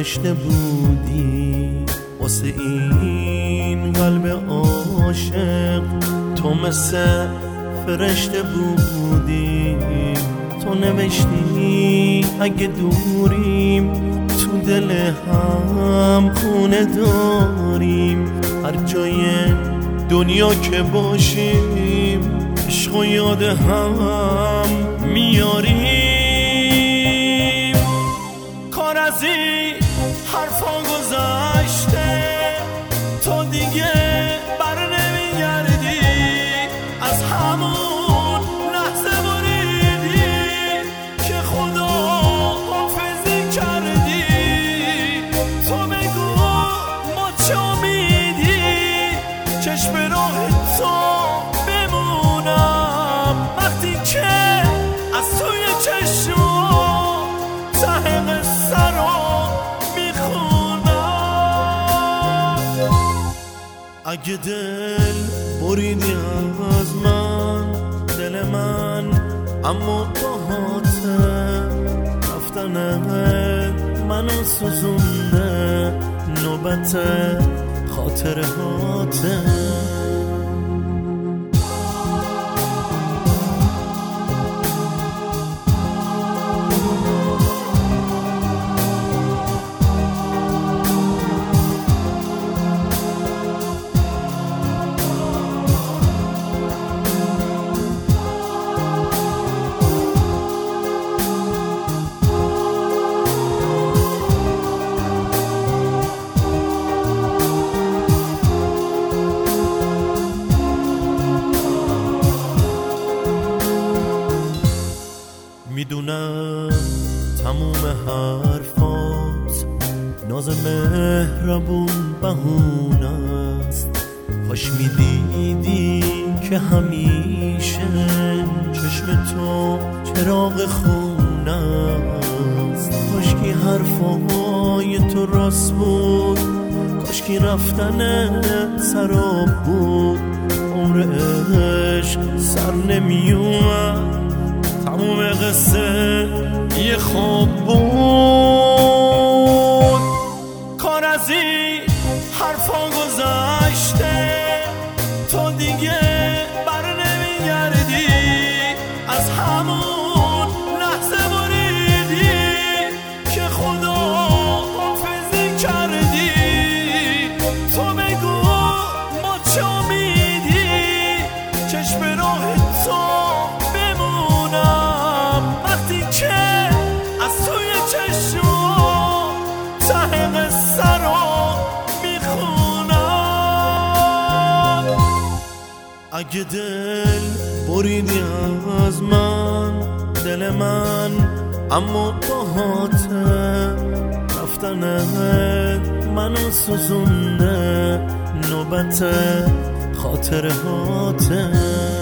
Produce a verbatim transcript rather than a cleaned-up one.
گذاشته بودی واسه این قلب عاشق. تو مثل فرشته بودی، تو نوشتی اگه دوریم تو دل هم خونه داریم. هر جای دنیا که باشیم عشق و یاد هم میاریم. کار از این حرفا گذشته، تو دیگه بر نمیگردی. از همون لحظه بریدی که خدا حافظی کردی. تو بگو ما چه امیدی چشم راه تو بمونم وقتی که از توی چشم ته قصه رو میخونم. اگه دل بریدی از من، دل من اما باهاته. رفتنت منو سوزونده، نوبت خاطرهاته. میدونم تموم حرفات ناز مهربون بهونه است. کاش میدیدی که همیشه چشم تو چراغ خونه است. کاش که حرفای تو راست بود، کاش که رفتن سراب بود. عمر عشق سر نمیومد، تموم قصه یه خواب بود. کار از این حرفا گذشته، تو دیگه بر نمیگردی. از همون لحظه بریدی که خدا حافظی کردی. تو بگو ما چه امیدی چشم راه تو وقتی که از توی چشم ته قصه رو میخونم. اگه دل بریدی از من، دل من اما باهاته. رفتنت منو سوزونده، نوبت خاطرهاته.